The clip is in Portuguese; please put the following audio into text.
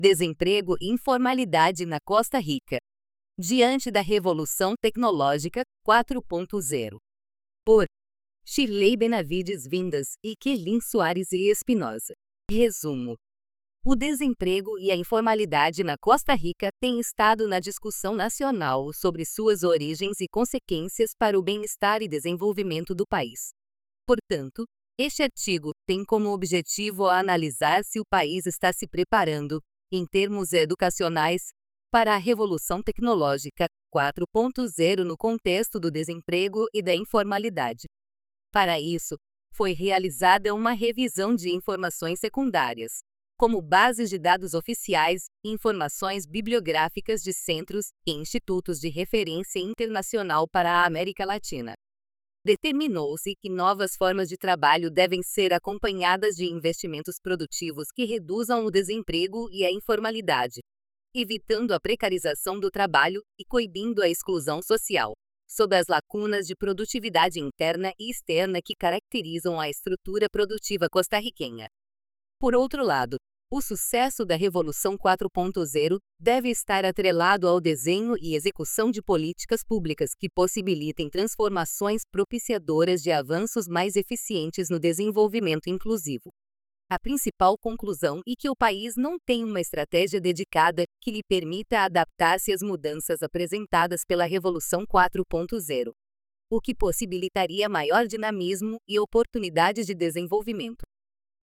Desemprego e informalidade na Costa Rica. Diante da Revolução Tecnológica 4.0. Por Shirley Benavides Vindas e Kelin Soares e Espinosa. Resumo. O desemprego e a informalidade na Costa Rica têm estado na discussão nacional sobre suas origens e consequências para o bem-estar e desenvolvimento do país. Portanto, este artigo tem como objetivo analisar se o país está se preparando, em termos educacionais, para a Revolução Tecnológica 4.0 no contexto do desemprego e da informalidade. Para isso, foi realizada uma revisão de informações secundárias, como bases de dados oficiais e informações bibliográficas de centros e institutos de referência internacional para a América Latina. Determinou-se que novas formas de trabalho devem ser acompanhadas de investimentos produtivos que reduzam o desemprego e a informalidade, evitando a precarização do trabalho e coibindo a exclusão social, sob as lacunas de produtividade interna e externa que caracterizam a estrutura produtiva costarriquenha. Por outro lado, o sucesso da Revolução 4.0 deve estar atrelado ao desenho e execução de políticas públicas que possibilitem transformações propiciadoras de avanços mais eficientes no desenvolvimento inclusivo. A principal conclusão é que o país não tem uma estratégia dedicada que lhe permita adaptar-se às mudanças apresentadas pela Revolução 4.0, o que possibilitaria maior dinamismo e oportunidades de desenvolvimento.